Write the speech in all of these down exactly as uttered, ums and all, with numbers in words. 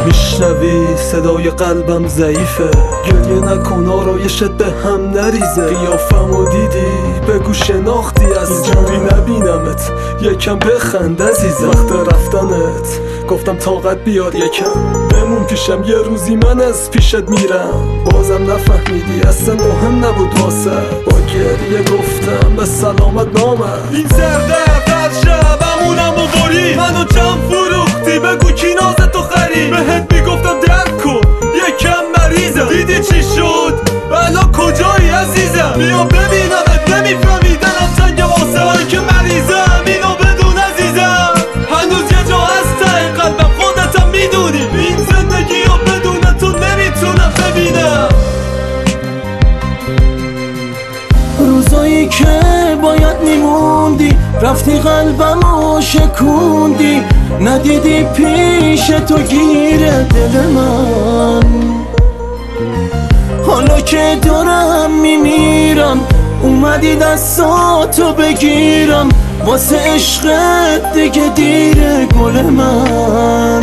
میشنوی صدای قلبم ضعیفه، گریه نکن آرایشت به هم نریزه. قیافمو دیدی بگو شناختی از اینجوری نبینمت، یکم بخند عزیزم. وقت رفتنت گفتم طاقت بیار یکم، بمون پیشم یه روزی من از پیشت میرم. بازم نفهمیدی اصلا مهم نبود واسه، با گریه گفتم به سلامت نامد. این سردرد از شبمونم و برید، منو چند فروختی بگو کی نازتو خرید. بهت میگفتم درک کن یکم مریضم، دیدی چی شد الان کجایی عزیزم؟ بیا ببینمت نمیفهمی دلم تنگ واسه من که مریضم، اینو بدون عزیزم. هنوز یه جا هست ته قلبم خودتم میدونی، این زندگی رو بدون تو نمیتونم ببینم. روزایی که باید میموندی رفتی قلبمو شکوندی، ندیدی پیش تو گیره دل من. حالا که دارم میمیرم اومدی دستاتو بگیرم، واسه عشقت دیگه دیره گل من.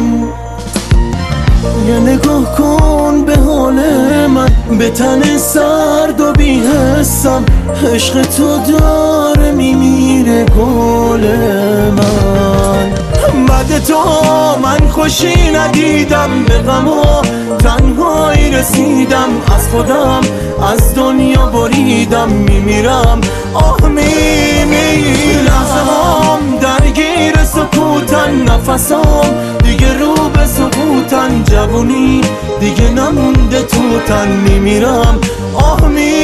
یه نگاه کن به حال من، به تن سرد و بی‌حسم، عشق تو داره میمیره گل من. بعد تو من خوشی ندیدم، به غم و تنهایی رسیدم، از خودم از دنیا بریدم، میمیرم آه میمیرم. لحظه هم درگیر سکوتن، نفسام دیگه رو به سکوتن، جوونی دیگه نمونده تو تن، میمیرم آه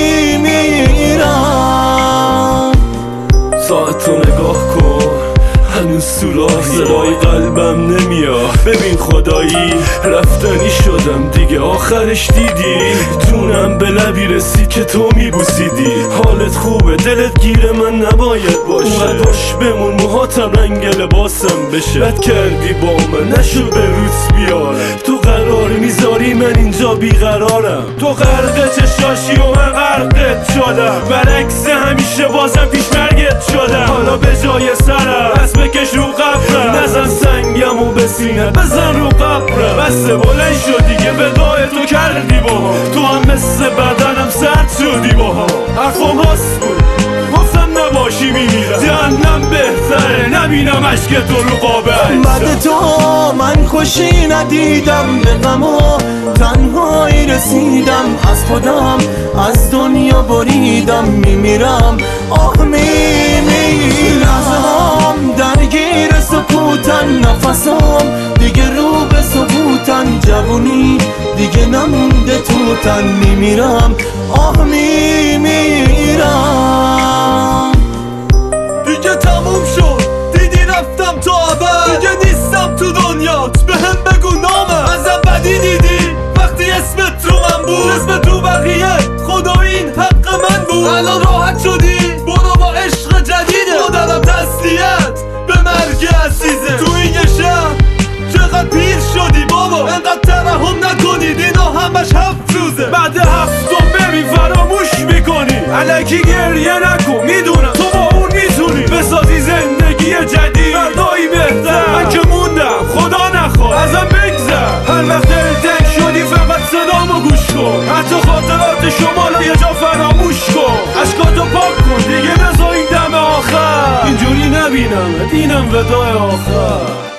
میمیرم. ساعتو نگاه کن هنوز سوراخ صدای قلبم نمیاد. ببین خدایی رفتنی شدم دیگه آخرش دیدی، جونم به لبی رسید که تو میبوسیدی. حالت خوبه دلت گیره من نباید باشه، اونقدر باش بمون موهاتم رنگ لباسم بشه. بد کردی با من نشد به روز بیارم، تو قرار میذاری من اینجا بیقرارم. تو غرق چشاشی و من غرقت شدم، برعکس همیشه بازم پیش مرگت شدم. حالا به جای سرم از بکش رو قبرم، نزن سنگم و به سینه بزن رو قبرم. بسته بلند شد دیگه وداع تو کردی با هم، تو هم مثل بدنم سرد شدی با هم. حرفم هست بود گفتم نباشی میمیرم، جهنم بهتره نبینم عشق تو رو قابل. بعد تو من خوشی ندیدم، به غم و تنهایی رسیدم، از خودم از دنیا بریدم، میمیرم آه میمیرم. لحظه هم درگیر سکوتن، نفسام دیگه رو به سکوتن، جوونی دیگه نمونده تو تن، میمیرم آه میمیرم. دیگه تموم شد دیدی رفتم تا ابد، دیگه نیستم تو دنیات بهم بگو نامم. ازم بدی دیدی وقتی اسمت رو من بود، اسمت رو بقیه خدا این حق من بود. الان راحت شدی برو با عشق جدیده، خودم تسلیت به مرگ عزیزه. تو این یه شب چقدر پیر شدی بابا، انقدر ترحم نکنید اینا همش هفت روزه. بعد هفتم ببین فراموش میکنی، الکی گریه نکن میدونم تو با اون میتونی بسازی زندگی جدید، فردایی بهتر. من که موندم خدا نخواد ازم بگذر، هر وقت دلتنگ شدی فقط صدامو گوش کن، حتی خاطرات شما رو یه جا فراموش کن. اشکاتو پاک کن دیگه بذار این دم آخر، اینجوری نبینم اینم وداع آخر.